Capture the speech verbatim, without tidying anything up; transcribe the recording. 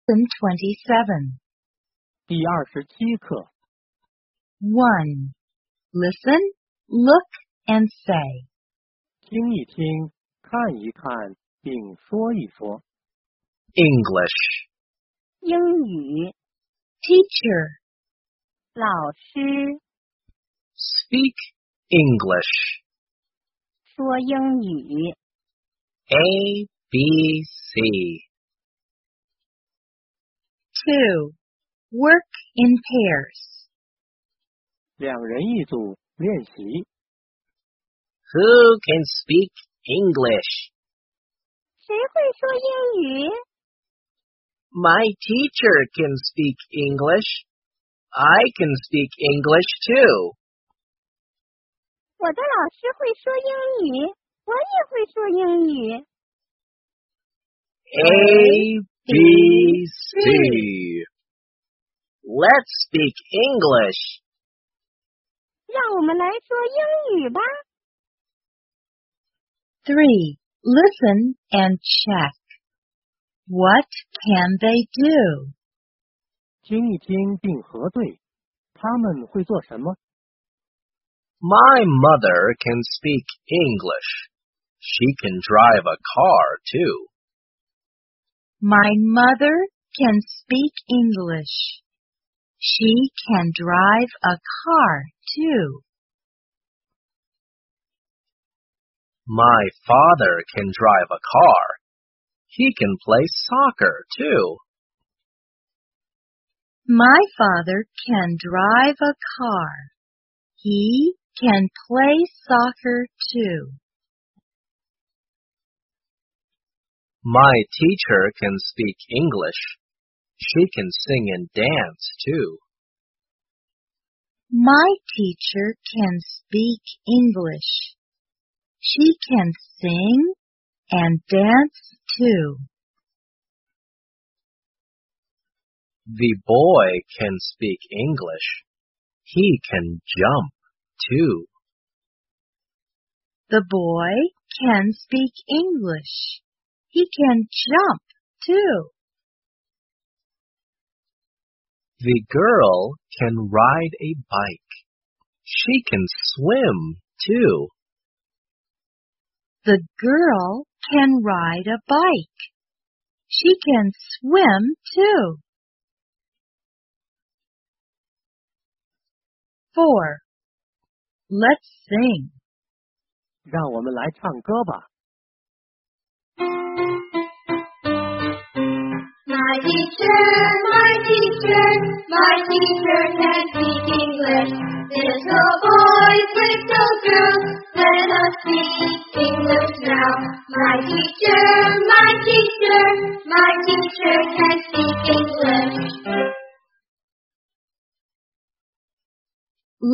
Lesson twenty-seven. 第二十七课 one. Listen, look, and say. 听一听，看一看，并说一说。 English, 英语 Teacher, 老师 speak English. 说英语 A, B, C. two. Work in pairs. 两人一组练习。 Who can speak English? 谁会说英语 My teacher can speak English. I can speak English too. 我的老师会说英语，我也会说英语。 A, B, C. Let's speak English. 让我们来说英语吧。 three. Listen and check. What can they do? 听一听并核对，他们会做什么？ My mother can speak English. She can drive a car too. My mother can speak English. She can drive a car too. My father can drive a car. He can play soccer too. My father can drive a car. He can play soccer too. My teacher can speak English. She can sing and dance too. My teacher can speak English. She can sing and dance too. The boy can speak English. He can jump too. The boy can speak English. He can jump too. The girl can ride a bike. She can swim too. The girl can ride a bike. She can swim too. four. Let's sing. 让我们来唱歌吧。 My teacher, my teacher, my teacher can speak English. Little boys, little girls, let us speak English now. My teacher, my teacher, my teacher can